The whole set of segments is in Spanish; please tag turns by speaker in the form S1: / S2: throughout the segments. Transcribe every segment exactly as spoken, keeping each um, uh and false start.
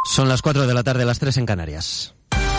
S1: Son las cuatro de la tarde, las tres en Canarias.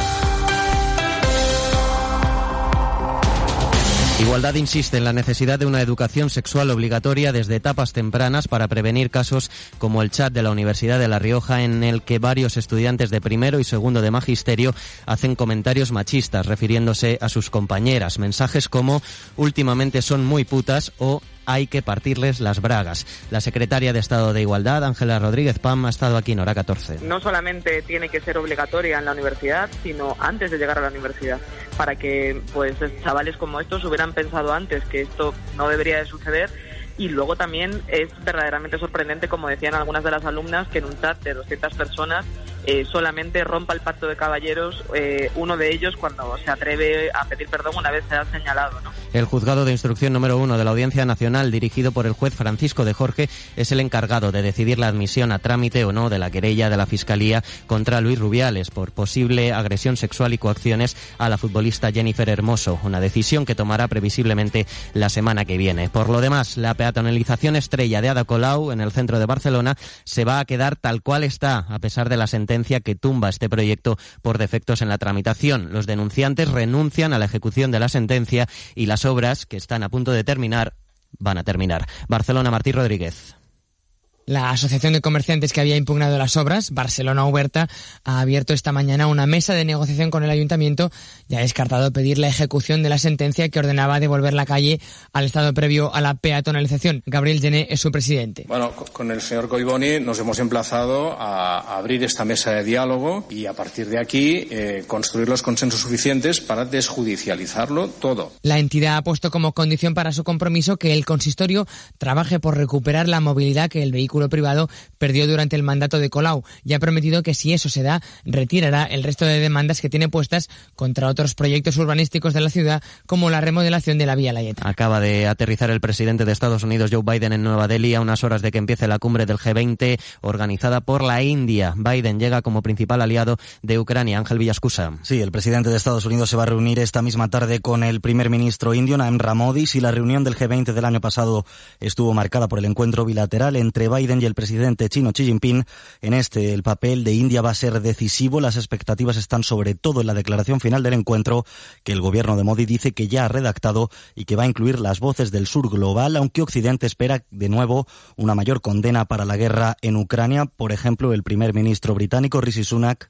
S1: Igualdad insiste en la necesidad de una educación sexual obligatoria desde etapas tempranas para prevenir casos como el chat de la Universidad de La Rioja, en el que varios estudiantes de primero y segundo de magisterio hacen comentarios machistas refiriéndose a sus compañeras. Mensajes como "últimamente son muy putas" o "hay que partirles las bragas". La secretaria de Estado de Igualdad, Ángela Rodríguez Pam, ha estado aquí en Hora catorce.
S2: No solamente tiene que ser obligatoria en la universidad, sino antes de llegar a la universidad, para que pues chavales como estos hubieran pensado antes que esto no debería de suceder. Y luego también es verdaderamente sorprendente, como decían algunas de las alumnas, que en un chat de doscientas personas eh, solamente rompa el pacto de caballeros eh, uno de ellos cuando se atreve a pedir perdón una vez se ha señalado, ¿no?
S1: El juzgado de instrucción número uno de la Audiencia Nacional, dirigido por el juez Francisco de Jorge, es el encargado de decidir la admisión a trámite o no de la querella de la Fiscalía contra Luis Rubiales por posible agresión sexual y coacciones a la futbolista Jennifer Hermoso, una decisión que tomará previsiblemente la semana que viene. Por lo demás, la peatonalización estrella de Ada Colau en el centro de Barcelona se va a quedar tal cual está, a pesar de la sentencia que tumba este proyecto por defectos en la tramitación. Los denunciantes renuncian a la ejecución de la sentencia y las obras, que están a punto de terminar, van a terminar. Barcelona, Martí Rodríguez.
S3: La Asociación de Comerciantes que había impugnado las obras, Barcelona Oberta, ha abierto esta mañana una mesa de negociación con el Ayuntamiento y ha descartado pedir la ejecución de la sentencia que ordenaba devolver la calle al estado previo a la peatonalización. Gabriel Gené es su presidente.
S4: Bueno, con el señor Collboni nos hemos emplazado a abrir esta mesa de diálogo y a partir de aquí eh, construir los consensos suficientes para desjudicializarlo todo.
S3: La entidad ha puesto como condición para su compromiso que el consistorio trabaje por recuperar la movilidad que el vehículo privado perdió durante el mandato de Colau y ha prometido que si eso se da, retirará el resto de demandas que tiene puestas contra otros proyectos urbanísticos de la ciudad, como la remodelación de la Vía Laieta.
S1: Acaba de aterrizar el presidente de Estados Unidos, Joe Biden, en Nueva Delhi a unas horas de que empiece la cumbre del G veinte organizada por la India. Biden llega como principal aliado de Ucrania. Ángel Villascusa.
S5: Sí, el presidente de Estados Unidos se va a reunir esta misma tarde con el primer ministro indio, Narendra Modi. Si la reunión del G veinte del año pasado estuvo marcada por el encuentro bilateral entre Biden y el presidente chino Xi Jinping, en este el papel de India va a ser decisivo. Las expectativas están sobre todo en la declaración final del encuentro, que el gobierno de Modi dice que ya ha redactado y que va a incluir las voces del sur global, aunque Occidente espera de nuevo una mayor condena para la guerra en Ucrania. Por ejemplo, el primer ministro británico Rishi Sunak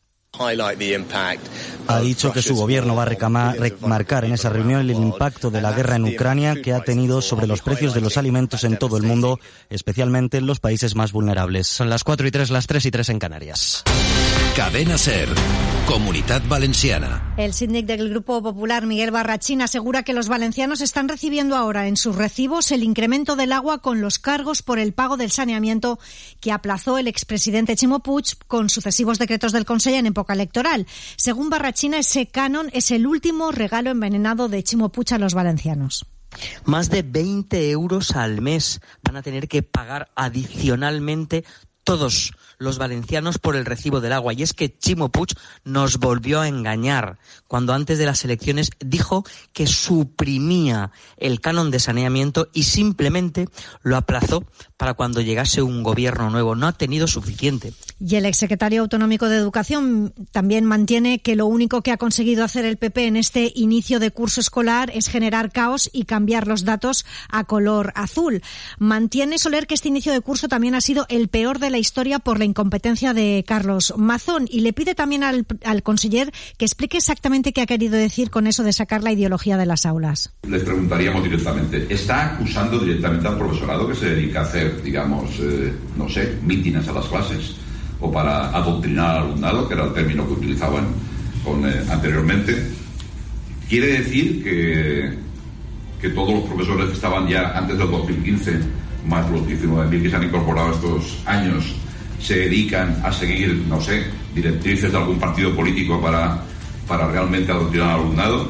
S5: ha dicho que su gobierno va a recamar, remarcar en esa reunión el impacto de la guerra en Ucrania que ha tenido sobre los precios de los alimentos en todo el mundo, especialmente en los países más vulnerables.
S1: Son las cuatro y tres, las tres y tres en Canarias.
S6: Cadena SER, Comunitat Valenciana.
S7: El síndic del Grupo Popular, Miguel Barrachín, asegura que los valencianos están recibiendo ahora en sus recibos el incremento del agua con los cargos por el pago del saneamiento que aplazó el expresidente Ximo Puig con sucesivos decretos del Consell en época electoral. Según Barrachín, ese canon es el último regalo envenenado de Ximo Puig a los valencianos.
S8: Más de veinte euros al mes van a tener que pagar adicionalmente todos los valencianos por el recibo del agua. Y es que Ximo Puig nos volvió a engañar cuando antes de las elecciones dijo que suprimía el canon de saneamiento y simplemente lo aplazó para cuando llegase un gobierno nuevo. No ha tenido suficiente.
S7: Y el exsecretario autonómico de Educación también mantiene que lo único que ha conseguido hacer el P P en este inicio de curso escolar es generar caos y cambiar los datos a color azul. Mantiene Soler que este inicio de curso también ha sido el peor de la historia por la incompetencia de Carlos Mazón, y le pide también al, al conseller que explique exactamente qué ha querido decir con eso de sacar la ideología de las aulas.
S9: Les preguntaríamos directamente, ¿está acusando directamente al profesorado que se dedica a hacer, digamos, eh, no sé, mítines a las clases o para adoctrinar al alumnado, que era el término que utilizaban con, eh, anteriormente? ¿Quiere decir que, que todos los profesores que estaban ya antes del dos mil quince, más los diecinueve mil que se han incorporado estos años, se dedican a seguir, no sé, directrices de algún partido político para, para realmente adoctrinar al alumnado?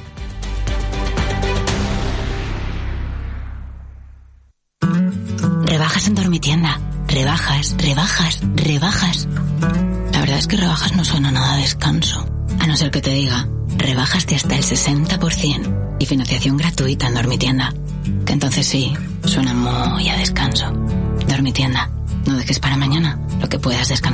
S10: Rebajas en Dormitienda. Rebajas, rebajas, rebajas. La verdad es que rebajas no suena nada a descanso. A no ser que te diga, rebajas de hasta el sesenta por ciento y financiación gratuita en Dormitienda. Que entonces sí, suena muy a descanso. Dormitienda. No dejes para mañana lo que puedas descansar.